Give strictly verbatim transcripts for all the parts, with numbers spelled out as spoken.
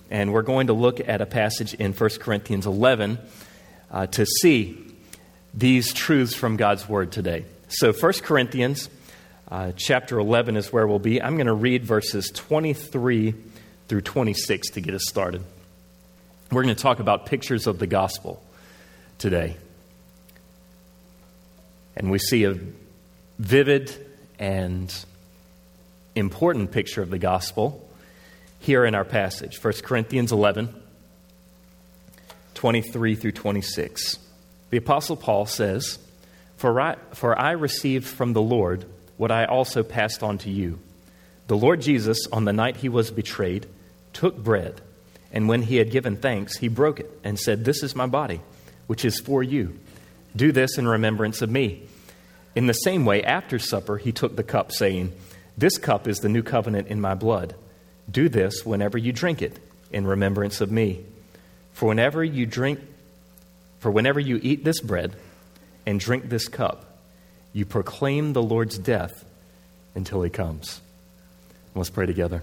and we're going to look at a passage in First Corinthians eleven uh, to see these truths from God's Word today. So First Corinthians uh, chapter eleven is where we'll be. I'm going to read verses twenty-three through twenty-six to get us started. We're going to talk about pictures of the gospel today. And we see a vivid and important picture of the gospel here in our passage, First Corinthians eleven, twenty-three through twenty-six. The Apostle Paul says, For I, for I received from the Lord what I also passed on to you. The Lord Jesus, on the night he was betrayed, took bread, and when he had given thanks, he broke it and said, This is my body, which is for you. Do this in remembrance of me. In the same way, after supper, he took the cup, saying, This cup is the new covenant in my blood. Do this whenever you drink it, in remembrance of me. For whenever you drink, for whenever you eat this bread and drink this cup, you proclaim the Lord's death until he comes. Let's pray together.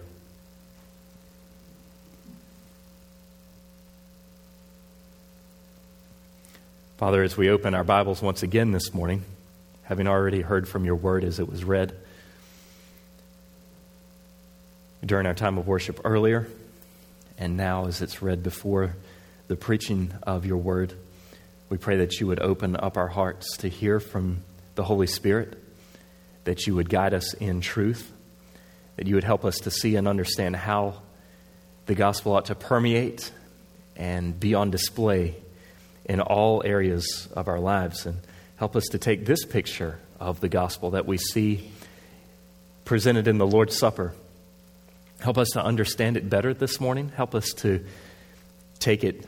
Father, as we open our Bibles once again this morning, having already heard from your word as it was read during our time of worship earlier, and now as it's read before the preaching of your word, we pray that you would open up our hearts to hear from the Holy Spirit, that you would guide us in truth, that you would help us to see and understand how the gospel ought to permeate and be on display in all areas of our lives, and help us to take this picture of the gospel that we see presented in the Lord's Supper. Help us to understand it better this morning. Help us to take it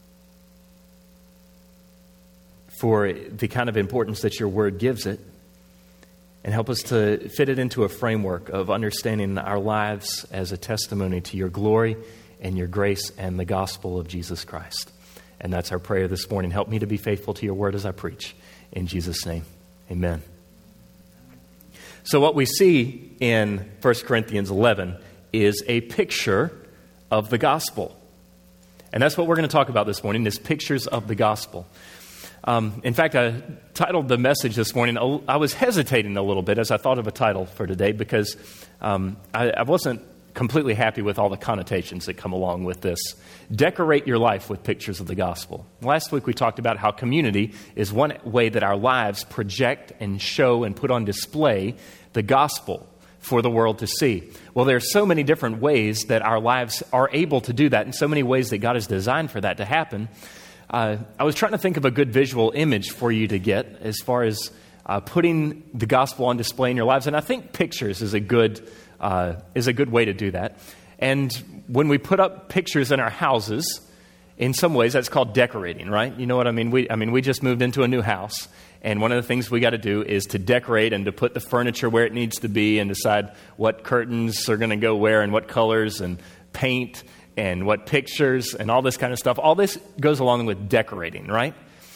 for the kind of importance that your word gives it, and help us to fit it into a framework of understanding our lives as a testimony to your glory and your grace and the gospel of Jesus Christ. And that's our prayer this morning. Help me to be faithful to your word as I preach. In Jesus' name, amen. So what we see in First Corinthians eleven is a picture of the gospel. And that's what we're going to talk about this morning, is pictures of the gospel. Um, in fact, I titled the message this morning, I was hesitating a little bit as I thought of a title for today, because um, I, I wasn't completely happy with all the connotations that come along with this. Decorate your life with pictures of the gospel. Last week we talked about how community is one way that our lives project and show and put on display the gospel for the world to see. Well, there are so many different ways that our lives are able to do that, and so many ways that God has designed for that to happen. Uh, I was trying to think of a good visual image for you to get as far as uh, putting the gospel on display in your lives, and I think pictures is a good Uh, is a good way to do that. And when we put up pictures in our houses, in some ways that's called decorating, right? You know what I mean? We, I mean, we just moved into a new house, and one of the things we got to do is to decorate and to put the furniture where it needs to be, and decide what curtains are going to go where, and what colors, and paint, and what pictures, and all this kind of stuff. All this goes along with decorating, right?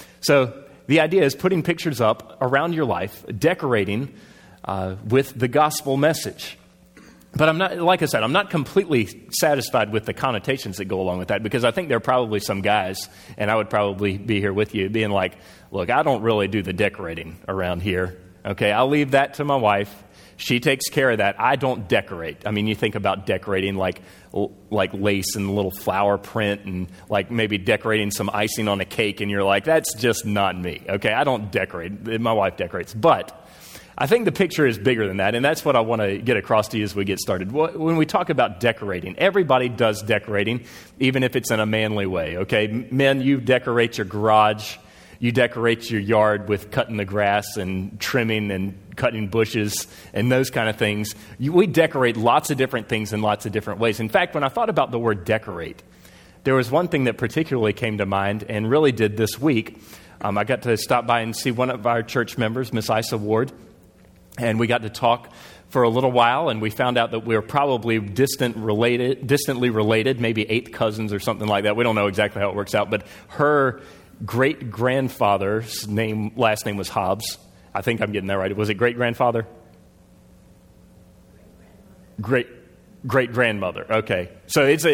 So the idea is putting pictures up around your life, decorating uh, with the gospel message. But I'm not, like I said, I'm not completely satisfied with the connotations that go along with that, because I think there are probably some guys, and I would probably be here with you, being like, look, I don't really do the decorating around here. Okay, I'll leave that to my wife. She takes care of that. I don't decorate. I mean, you think about decorating like like lace and a little flower print, and like maybe decorating some icing on a cake, and you're like, that's just not me. Okay, I don't decorate. My wife decorates. But I think the picture is bigger than that, and that's what I want to get across to you as we get started. When we talk about decorating, everybody does decorating, even if it's in a manly way, okay? Men, you decorate your garage, you decorate your yard with cutting the grass and trimming and cutting bushes and those kind of things. You, we decorate lots of different things in lots of different ways. In fact, when I thought about the word decorate, there was one thing that particularly came to mind, and really did this week. Um, I got to stop by and see one of our church members, Miss Isa Ward, and we got to talk for a little while, and we found out that we were probably distant related, distantly related, maybe eighth cousins or something like that. We don't know exactly how it works out, but her great-grandfather's name, last name was Hobbs. I think I'm getting that right. Was it great-grandfather? Great, great-grandmother. Okay. So it's a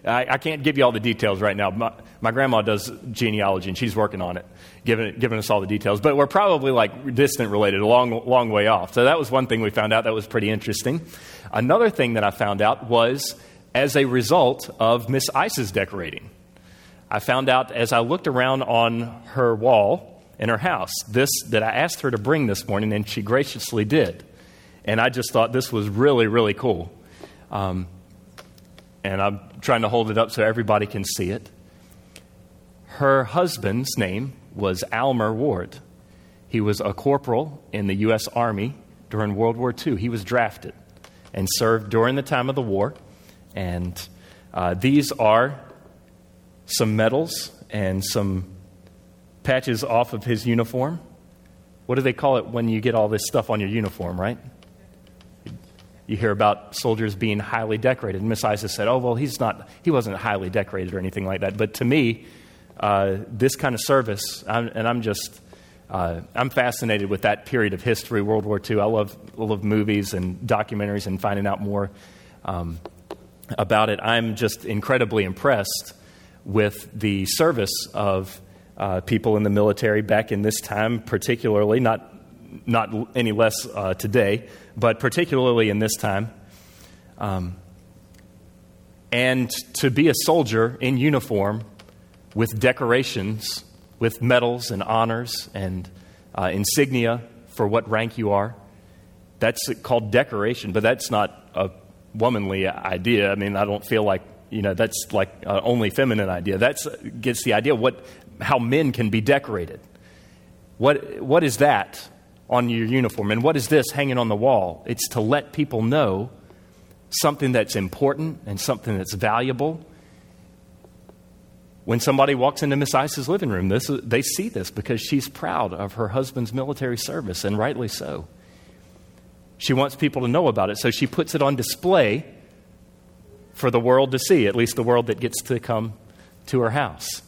I, I can't give you all the details right now. My, my grandma does genealogy, and she's working on it, giving, giving us all the details. But we're probably like distant related, a long, long way off. So that was one thing we found out that was pretty interesting. Another thing that I found out was as a result of Miss Ice's decorating. I found out as I looked around on her wall in her house, this that I asked her to bring this morning, and she graciously did. And I just thought this was really, really cool. Um, and I'm trying to hold it up so everybody can see it. Her husband's name was Almer Ward. He was a corporal in the U S Army during World War Two. He was drafted and served during the time of the war. And uh, these are some medals and some patches off of his uniform. What do they call it when you get all this stuff on your uniform, right? You hear about soldiers being highly decorated. And Miss Isa said, oh, well, he's not, he wasn't highly decorated or anything like that. But to me, uh, this kind of service, I'm, and I'm just, uh, I'm fascinated with that period of history, World War Two. I love, I love movies and documentaries and finding out more um, about it. I'm just incredibly impressed with the service of uh, people in the military back in this time, particularly, not not any less uh, today, but particularly in this time. Um, and to be a soldier in uniform with decorations, with medals and honors and uh, insignia for what rank you are, that's called decoration, but that's not a womanly idea. I mean, I don't feel like, you know, that's like an only feminine idea. That's gets the idea what how men can be decorated. What what is that on your uniform? And what is this hanging on the wall? It's to let people know something that's important and something that's valuable. When somebody walks into Miss Ice's living room, this they see this because she's proud of her husband's military service, and rightly so. She wants people to know about it, so she puts it on display for the world to see, at least the world that gets to come to her house.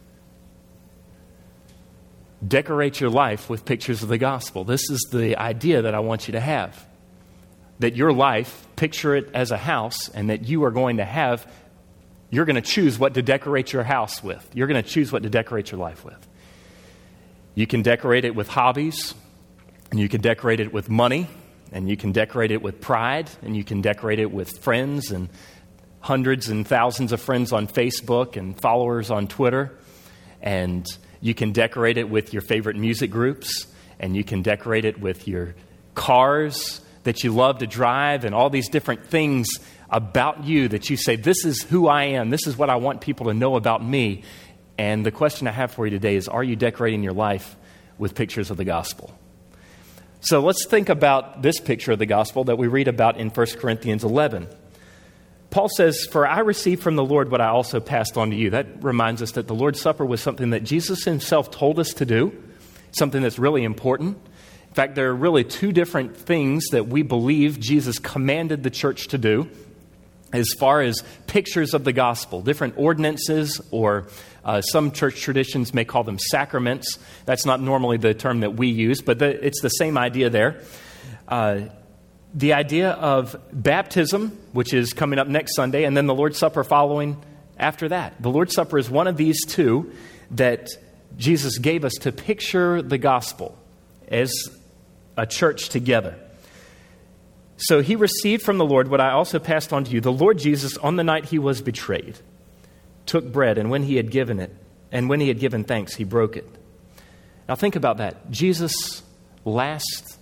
Decorate your life with pictures of the gospel. This is the idea that I want you to have. That your life, picture it as a house, and that you are going to have, you're going to choose what to decorate your house with. You're going to choose what to decorate your life with. You can decorate it with hobbies, and you can decorate it with money, and you can decorate it with pride, and you can decorate it with friends and hundreds and thousands of friends on Facebook and followers on Twitter. And you can decorate it with your favorite music groups, and you can decorate it with your cars that you love to drive, and all these different things about you that you say, this is who I am. This is what I want people to know about me. And the question I have for you today is, are you decorating your life with pictures of the gospel? So let's think about this picture of the gospel that we read about in First Corinthians eleven. Paul says, for I received from the Lord what I also passed on to you. That reminds us that the Lord's Supper was something that Jesus himself told us to do, something that's really important. In fact, there are really two different things that we believe Jesus commanded the church to do as far as pictures of the gospel, different ordinances, or uh, some church traditions may call them sacraments. That's not normally the term that we use, but the, it's the same idea there. Uh, the idea of baptism, which is coming up next Sunday, and then the Lord's Supper following after that. The Lord's Supper is one of these two that Jesus gave us to picture the gospel as a church together. So he received from the Lord what I also passed on to you. The Lord Jesus, on the night he was betrayed, took bread, and when he had given it, and when he had given thanks, he broke it. Now think about that. Jesus' last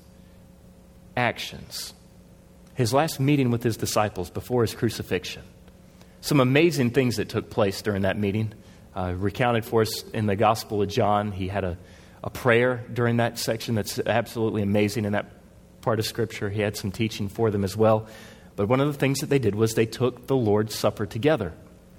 actions, his last meeting with his disciples before his crucifixion. Some amazing things that took place during that meeting, uh, recounted for us in the Gospel of John. He had a, a prayer during that section that's absolutely amazing in that part of Scripture. He had some teaching for them as well. But one of the things that they did was they took the Lord's Supper together.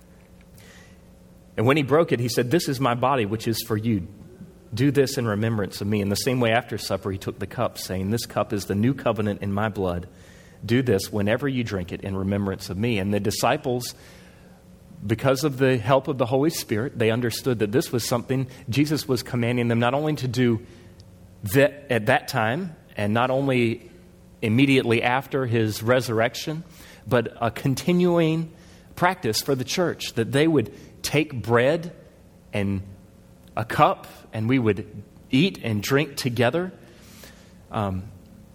And when he broke it, he said, this is my body, which is for you. Do this in remembrance of me. In the same way, after supper, he took the cup, saying, this cup is the new covenant in my blood. Do this whenever you drink it in remembrance of me. And the disciples, because of the help of the Holy Spirit, they understood that this was something Jesus was commanding them not only to do that at that time, and not only immediately after his resurrection, but a continuing practice for the church, that they would take bread and a cup and we would eat and drink together. Um,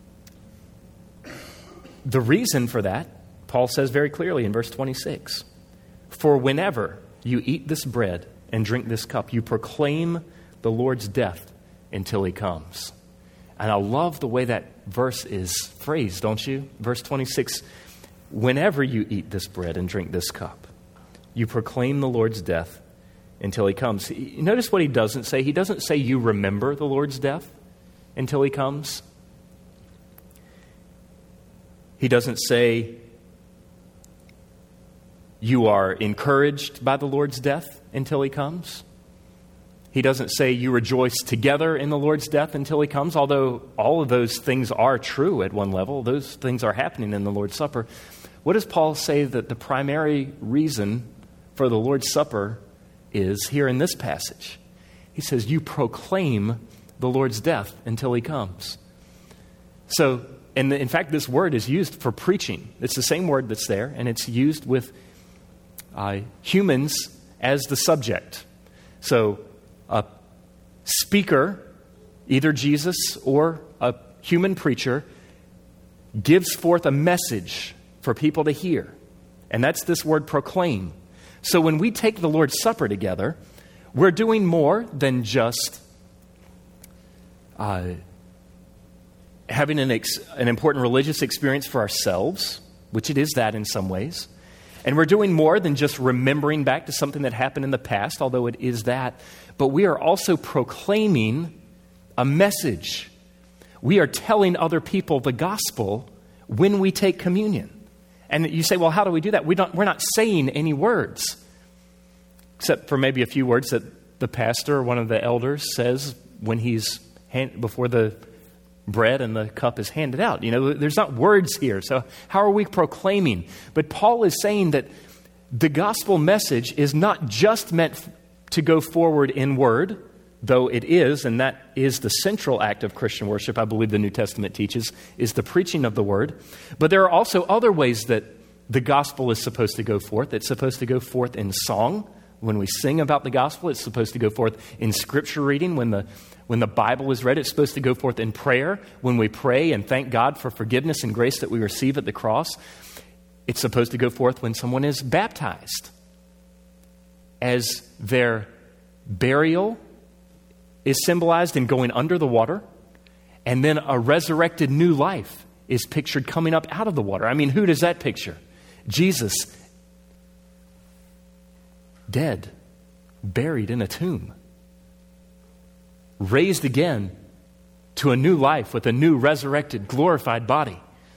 the reason for that, Paul says very clearly in verse twenty-six, for whenever you eat this bread and drink this cup, you proclaim the Lord's death until he comes. And I love the way that verse is phrased, don't you? Verse twenty-six, whenever you eat this bread and drink this cup, you proclaim the Lord's death until he comes. Notice what he doesn't say. He doesn't say you remember the Lord's death until he comes. He doesn't say you are encouraged by the Lord's death until he comes. He doesn't say you rejoice together in the Lord's death until he comes, although all of those things are true at one level. Those things are happening in the Lord's Supper. What does Paul say that the primary reason for the Lord's Supper is here in this passage? He says, you proclaim the Lord's death until he comes. So, and in fact, this word is used for preaching. It's the same word that's there, and it's used with uh, humans as the subject. So, a speaker, either Jesus or a human preacher, gives forth a message for people to hear. And that's this word proclaim. So when we take the Lord's Supper together, we're doing more than just uh, having an, ex- an important religious experience for ourselves, which it is that in some ways. And we're doing more than just remembering back to something that happened in the past, although it is that. But we are also proclaiming a message. We are telling other people the gospel when we take communion. And you say, well, how do we do that? We don't, we're not saying any words, except for maybe a few words that the pastor or one of the elders says when he's hand, before the bread and the cup is handed out. You know, there's not words here. So how are we proclaiming? But Paul is saying that the gospel message is not just meant to go forward in word, though it is, and that is the central act of Christian worship, I believe the New Testament teaches, is the preaching of the word. But there are also other ways that the gospel is supposed to go forth. It's supposed to go forth in song. When we sing about the gospel, it's supposed to go forth in scripture reading. When the when the Bible is read, it's supposed to go forth in prayer. When we pray and thank God for forgiveness and grace that we receive at the cross, it's supposed to go forth when someone is baptized, as their burial is symbolized in going under the water, and then a resurrected new life is pictured coming up out of the water. I mean, who does that picture? Jesus, dead, buried in a tomb, raised again to a new life with a new resurrected, glorified body.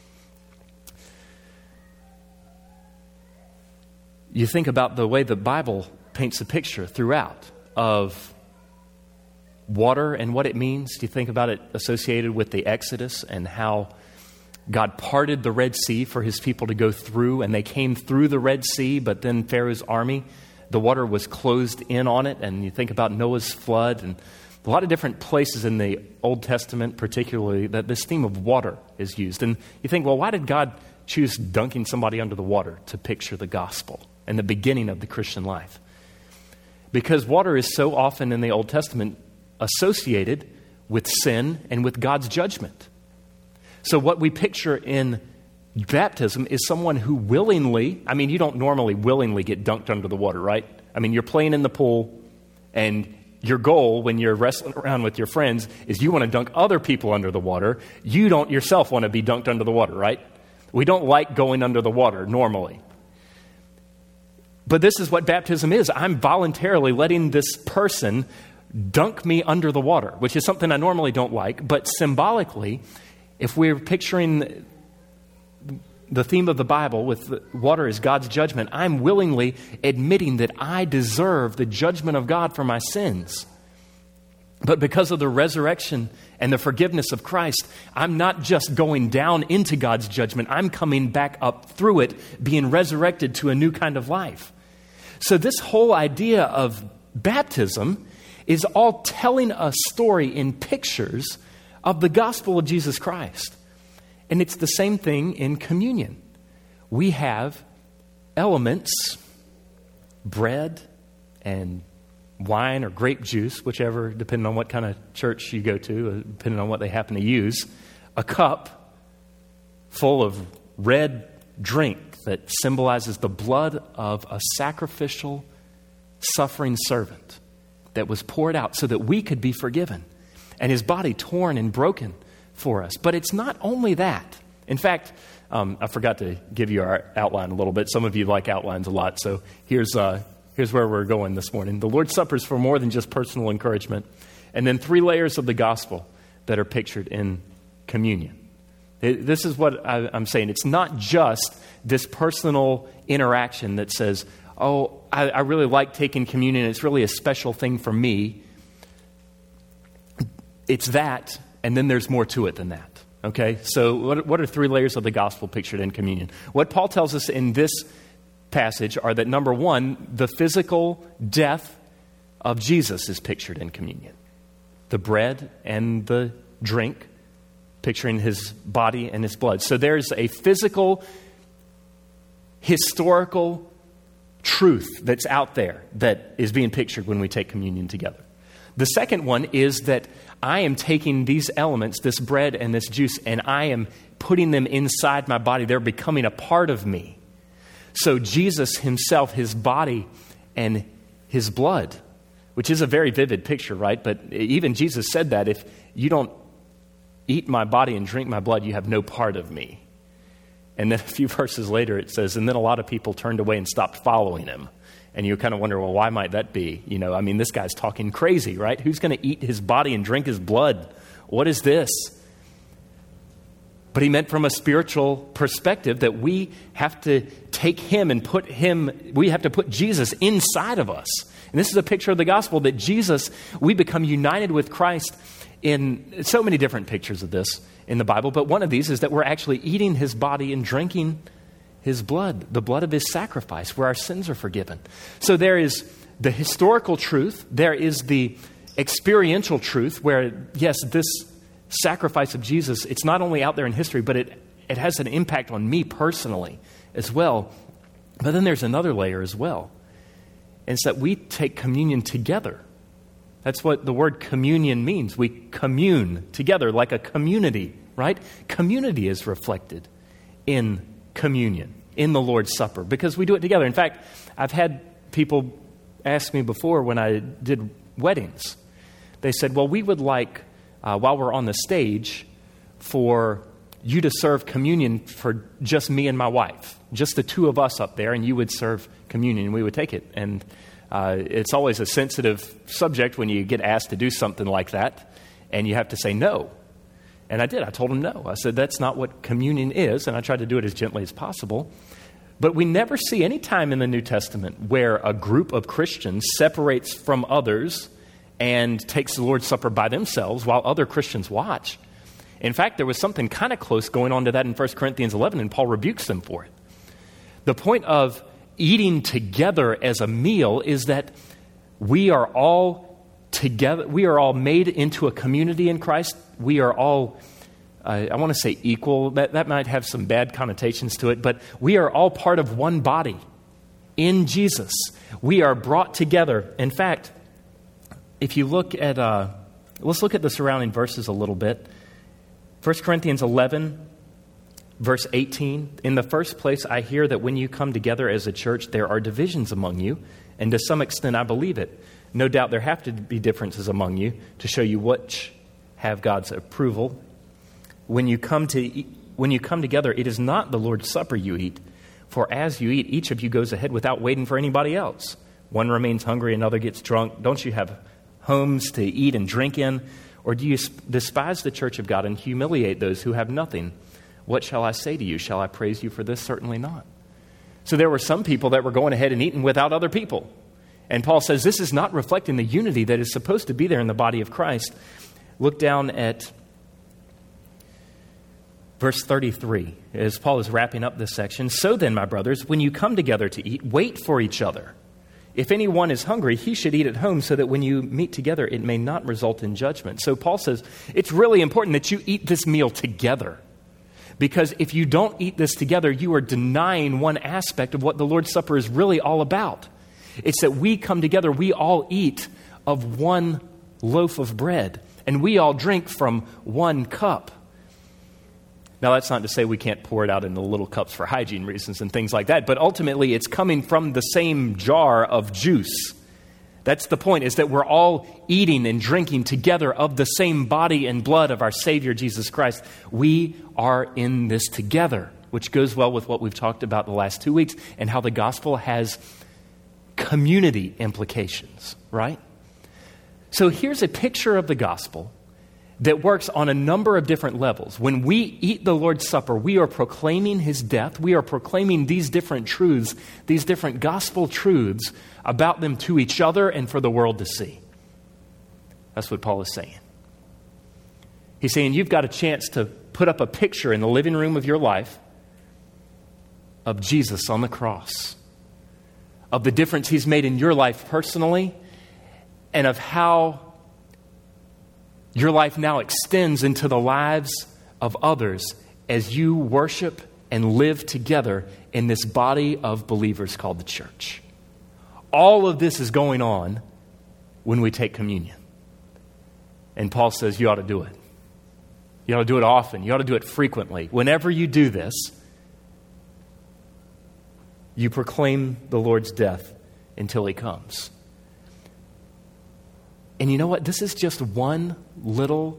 You think about the way the Bible paints a picture throughout of water and what it means. Do you think about it associated with the Exodus and how God parted the Red Sea for his people to go through, and they came through the Red Sea, but then Pharaoh's army, the water was closed in on it. And you think about Noah's flood and a lot of different places in the Old Testament, particularly, that this theme of water is used. And you think, well, why did God choose dunking somebody under the water to picture the gospel and the beginning of the Christian life? Because water is so often in the Old Testament associated with sin and with God's judgment. So what we picture in baptism is someone who willingly, I mean, you don't normally willingly get dunked under the water, right? I mean, you're playing in the pool, and your goal when you're wrestling around with your friends is you want to dunk other people under the water. You don't yourself want to be dunked under the water, right? We don't like going under the water normally. But this is what baptism is. I'm voluntarily letting this person dunk me under the water, which is something I normally don't like. But symbolically, if we're picturing the theme of the Bible with water as God's judgment, I'm willingly admitting that I deserve the judgment of God for my sins. But because of the resurrection and the forgiveness of Christ, I'm not just going down into God's judgment. I'm coming back up through it, being resurrected to a new kind of life. So this whole idea of baptism is all telling a story in pictures of the gospel of Jesus Christ. And it's the same thing in communion. We have elements, bread and wine or grape juice, whichever, depending on what kind of church you go to, depending on what they happen to use, a cup full of red drink that symbolizes the blood of a sacrificial, suffering servant that was poured out so that we could be forgiven, and his body torn and broken for us. But it's not only that. In fact, um, I forgot to give you our outline a little bit. Some of you like outlines a lot, so here's uh, here's where we're going this morning. The Lord's Supper is for more than just personal encouragement. And then three layers of the gospel that are pictured in communion. It, this is what I, I'm saying. It's not just this personal interaction that says, oh, I, I really like taking communion. It's really a special thing for me. It's that, and then there's more to it than that. Okay? So what, what are three layers of the gospel pictured in communion? What Paul tells us in this passage are that, number one, the physical death of Jesus is pictured in communion. The bread and the drink, picturing his body and his blood. So there's a physical, historical truth that's out there that is being pictured when we take communion together. The second one is that I am taking these elements, this bread and this juice, and I am putting them inside my body. They're becoming a part of me. So Jesus himself, his body and his blood, which is a very vivid picture, right? But even Jesus said that if you don't eat my body and drink my blood, you have no part of me. And then a few verses later it says, and then a lot of people turned away and stopped following him. And you kind of wonder, well, why might that be? You know, I mean, this guy's talking crazy, right? Who's going to eat his body and drink his blood? What is this? But he meant from a spiritual perspective that we have to take him and put him, we have to put Jesus inside of us. And this is a picture of the gospel that Jesus, we become united with Christ in so many different pictures of this in the Bible. But one of these is that we're actually eating his body and drinking his blood, the blood of his sacrifice, where our sins are forgiven. So there is the historical truth. There is the experiential truth where, yes, this sacrifice of Jesus, it's not only out there in history, but it, it has an impact on me personally as well. But then there's another layer as well. And it's that we take communion together. That's what the word communion means. We commune together like a community, right? Community is reflected in communion, in the Lord's Supper, because we do it together. In fact, I've had people ask me before when I did weddings. They said, well, we would like, uh, while we're on the stage, for you to serve communion for just me and my wife, just the two of us up there, and you would serve communion, and we would take it. And uh, it's always a sensitive subject when you get asked to do something like that, and you have to say no. And I did. I told him no. I said, that's not what communion is, and I tried to do it as gently as possible. But we never see any time in the New Testament where a group of Christians separates from others and takes the Lord's Supper by themselves while other Christians watch. In fact, there was something kind of close going on to that in First Corinthians eleven, and Paul rebukes them for it. The point of eating together as a meal is that we are all together. We are all made into a community in Christ. We are all, uh, I want to say equal. That, that might have some bad connotations to it, but we are all part of one body in Jesus. We are brought together. In fact, if you look at, uh, let's look at the surrounding verses a little bit. First Corinthians eleven, verse eighteen. In the first place, I hear that when you come together as a church, there are divisions among you, and to some extent I believe it. No doubt there have to be differences among you to show you which have God's approval. When you come to eat, when you come together, it is not the Lord's Supper you eat, for as you eat, each of you goes ahead without waiting for anybody else. One remains hungry, another gets drunk. Don't you have homes to eat and drink in? Or do you despise the church of God and humiliate those who have nothing? What shall I say to you? Shall I praise you for this? Certainly not. So there were some people that were going ahead and eating without other people. And Paul says this is not reflecting the unity that is supposed to be there in the body of Christ. Look down at verse thirty-three as Paul is wrapping up this section. So then, my brothers, when you come together to eat, wait for each other. If anyone is hungry, he should eat at home so that when you meet together, it may not result in judgment. So Paul says it's really important that you eat this meal together. Because if you don't eat this together, you are denying one aspect of what the Lord's Supper is really all about. It's that we come together, we all eat of one loaf of bread, and we all drink from one cup. Now, that's not to say we can't pour it out into little cups for hygiene reasons and things like that, but ultimately it's coming from the same jar of juice. That's the point, is that we're all eating and drinking together of the same body and blood of our Savior, Jesus Christ. We are in this together, which goes well with what we've talked about the last two weeks and how the gospel has community implications, right? So here's a picture of the gospel that works on a number of different levels. When we eat the Lord's Supper, we are proclaiming his death. We are proclaiming these different truths, these different gospel truths about them to each other and for the world to see. That's what Paul is saying. He's saying you've got a chance to put up a picture in the living room of your life of Jesus on the cross, of the difference he's made in your life personally, and of how your life now extends into the lives of others as you worship and live together in this body of believers called the church. All of this is going on when we take communion. And Paul says you ought to do it. You ought to do it often. You ought to do it frequently. Whenever you do this, you proclaim the Lord's death until he comes. And you know what? This is just one little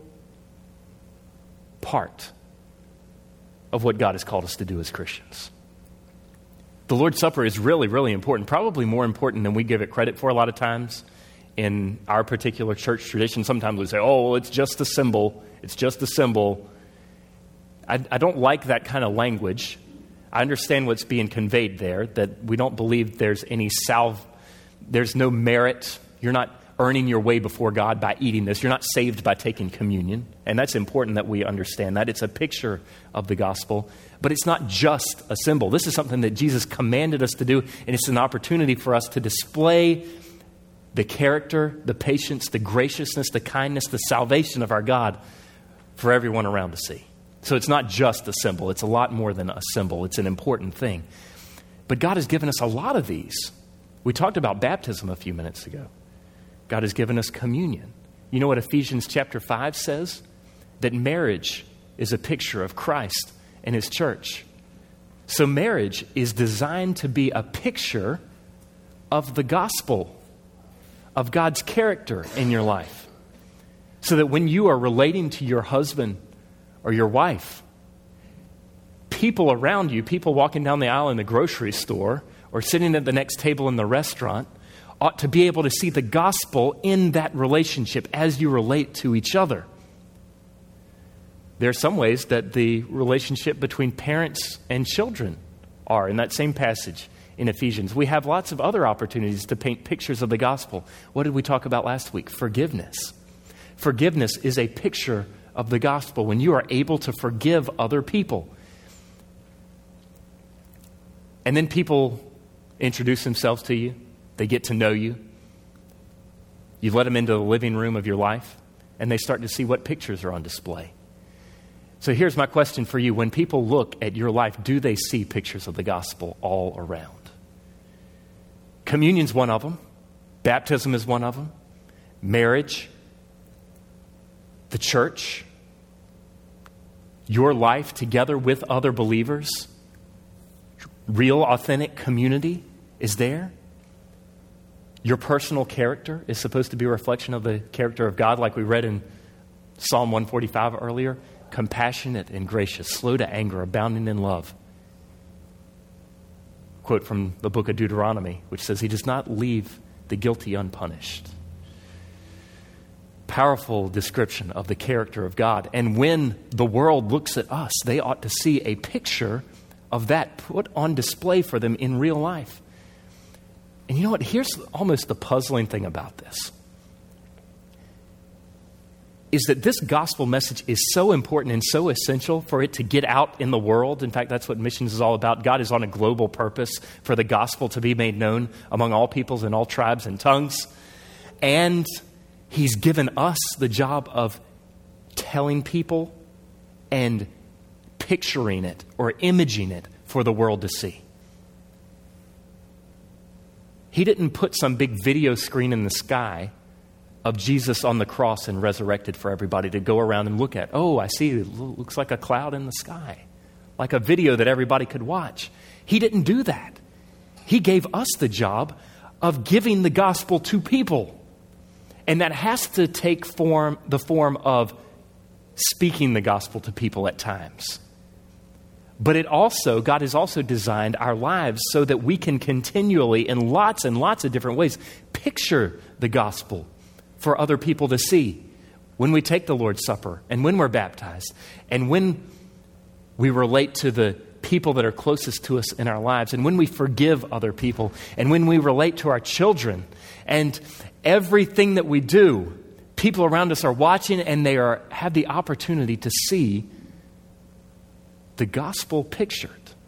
part of what God has called us to do as Christians. The Lord's Supper is really, really important, probably more important than we give it credit for a lot of times in our particular church tradition. Sometimes we say, oh, well, it's just a symbol. It's just a symbol. I, I don't like that kind of language. I understand what's being conveyed there, that we don't believe there's any salve, there's no merit. You're not earning your way before God by eating this. You're not saved by taking communion. And that's important that we understand that. It's a picture of the gospel, but it's not just a symbol. This is something that Jesus commanded us to do, and it's an opportunity for us to display the character, the patience, the graciousness, the kindness, the salvation of our God for everyone around to see. So it's not just a symbol. It's a lot more than a symbol. It's an important thing. But God has given us a lot of these. We talked about baptism a few minutes ago. God has given us communion. You know what Ephesians chapter five says? That marriage is a picture of Christ and his church. So marriage is designed to be a picture of the gospel, of God's character in your life. So that when you are relating to your husband or your wife, people around you, people walking down the aisle in the grocery store or sitting at the next table in the restaurant, ought to be able to see the gospel in that relationship as you relate to each other. There are some ways that the relationship between parents and children are in that same passage in Ephesians. We have lots of other opportunities to paint pictures of the gospel. What did we talk about last week? Forgiveness. Forgiveness is a picture of the gospel when you are able to forgive other people. And then people introduce themselves to you. They get to know you. You let them into the living room of your life, and they start to see what pictures are on display. So here's my question for you. When people look at your life, do they see pictures of the gospel all around? Communion's one of them. Baptism is one of them. Marriage. The church. Your life together with other believers. Real, authentic community is there. Your personal character is supposed to be a reflection of the character of God, like we read in Psalm one forty-five earlier. Compassionate and gracious, slow to anger, abounding in love. Quote from the book of Deuteronomy, which says, he does not leave the guilty unpunished. Powerful description of the character of God. And when the world looks at us, they ought to see a picture of that put on display for them in real life. And you know what? Here's almost the puzzling thing about this. Is that this gospel message is so important and so essential for it to get out in the world. In fact, that's what missions is all about. God is on a global purpose for the gospel to be made known among all peoples and all tribes and tongues. And he's given us the job of telling people and picturing it or imaging it for the world to see. He didn't put some big video screen in the sky of Jesus on the cross and resurrected for everybody to go around and look at. Oh, I see, it looks like a cloud in the sky, like a video that everybody could watch. He didn't do that. He gave us the job of giving the gospel to people. And that has to take form, the form of speaking the gospel to people at times. But it also, God has also designed our lives so that we can continually, in lots and lots of different ways, picture the gospel for other people to see when we take the Lord's Supper and when we're baptized and when we relate to the people that are closest to us in our lives and when we forgive other people and when we relate to our children. And everything that we do, people around us are watching and they are have the opportunity to see the gospel pictured.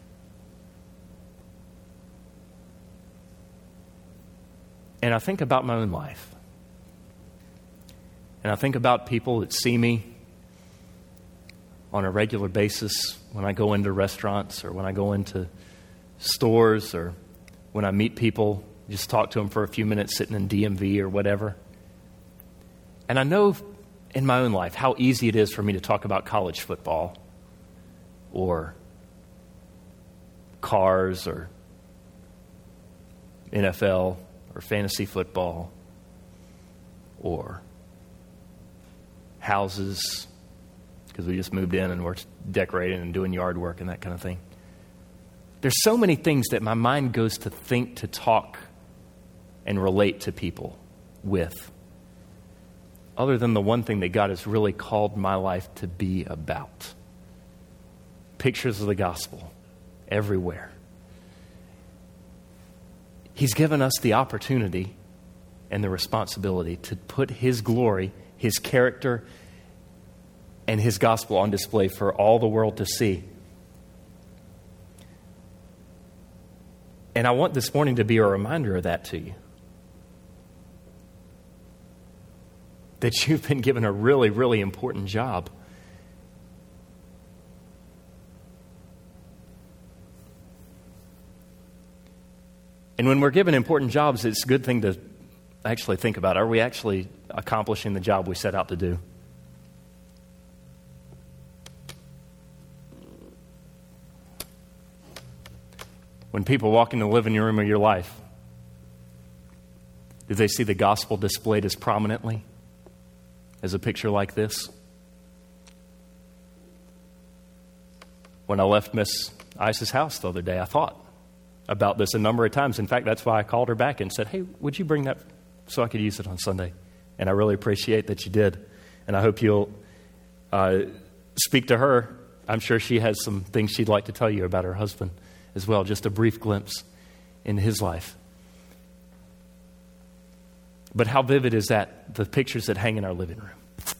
And I think about my own life. And I think about people that see me on a regular basis when I go into restaurants or when I go into stores or when I meet people, just talk to them for a few minutes sitting in D M V or whatever. And I know in my own life how easy it is for me to talk about college football or cars or N F L or fantasy football or houses, because we just moved in and we're decorating and doing yard work and that kind of thing. There's so many things that my mind goes to think, to talk, and relate to people with, other than the one thing that God has really called my life to be about. Pictures of the gospel everywhere. He's given us the opportunity and the responsibility to put His glory, His character, and His gospel on display for all the world to see. And I want this morning to be a reminder of that to you. That you've been given a really, really important job. And when we're given important jobs, it's a good thing to actually think about. Are we actually accomplishing the job we set out to do? When people walk in the living room of your life, do they see the gospel displayed as prominently as a picture like this? When I left Miss Ice's house the other day, I thought about this a number of times. In fact, that's why I called her back and said, hey, would you bring that so I could use it on Sunday? And I really appreciate that you did. And I hope you'll uh, speak to her. I'm sure she has some things she'd like to tell you about her husband as well, just a brief glimpse in his life. But how vivid is that, the pictures that hang in our living room?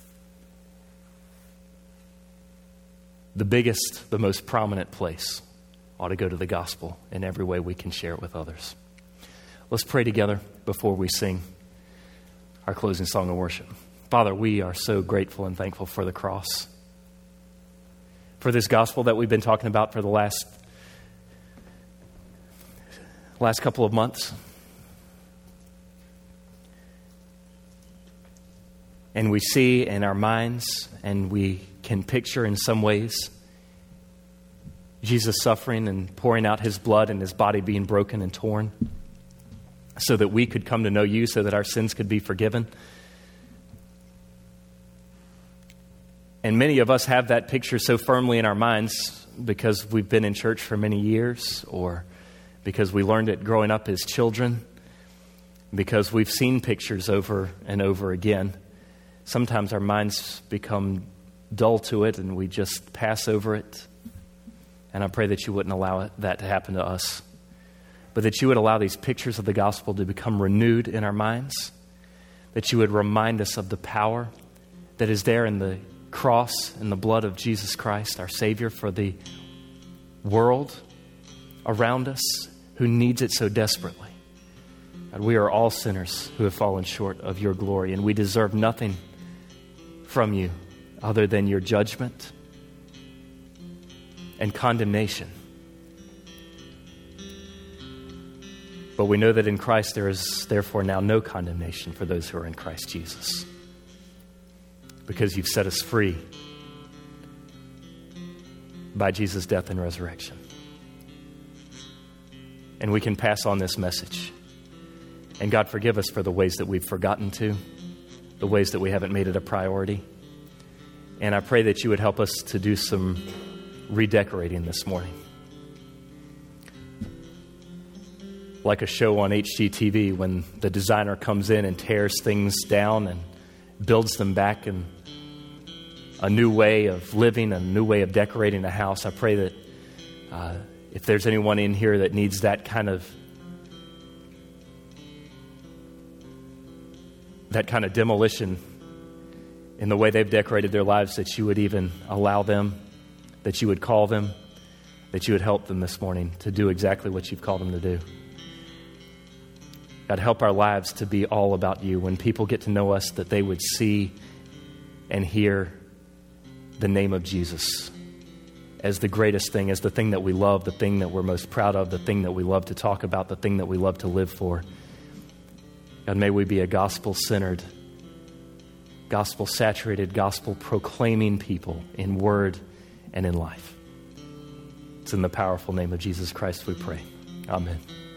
The biggest, the most prominent place ought to go to the gospel in every way we can share it with others. Let's pray together before we sing our closing song of worship. Father, we are so grateful and thankful for the cross, for this gospel that we've been talking about for the last last couple of months. And we see in our minds, and we can picture in some ways, Jesus suffering and pouring out His blood and His body being broken and torn so that we could come to know You, so that our sins could be forgiven. And many of us have that picture so firmly in our minds because we've been in church for many years, or because we learned it growing up as children, because we've seen pictures over and over again. Sometimes our minds become dull to it and we just pass over it. And I pray that You wouldn't allow it, that to happen to us, but that You would allow these pictures of the gospel to become renewed in our minds, that You would remind us of the power that is there in the cross and the blood of Jesus Christ, our Savior, for the world around us who needs it so desperately. God, we are all sinners who have fallen short of Your glory, and we deserve nothing from You other than Your judgment and condemnation. But we know that in Christ there is therefore now no condemnation for those who are in Christ Jesus, because you've set us free by Jesus' death and resurrection. And we can pass on this message. And God, forgive us for the ways that we've forgotten to, the ways that we haven't made it a priority. And I pray that you would help us to do some redecorating this morning. Like a show on H G T V when the designer comes in and tears things down and builds them back in a new way of living, a new way of decorating a house. I pray that uh, if there's anyone in here that needs that kind of that kind of demolition in the way they've decorated their lives, that you would even allow them, that you would call them, that you would help them this morning to do exactly what you've called them to do. God, help our lives to be all about you. When people get to know us, that they would see and hear the name of Jesus as the greatest thing, as the thing that we love, the thing that we're most proud of, the thing that we love to talk about, the thing that we love to live for. God, may we be a gospel-centered, gospel-saturated, gospel-proclaiming people in word and in life. It's in the powerful name of Jesus Christ we pray. Amen.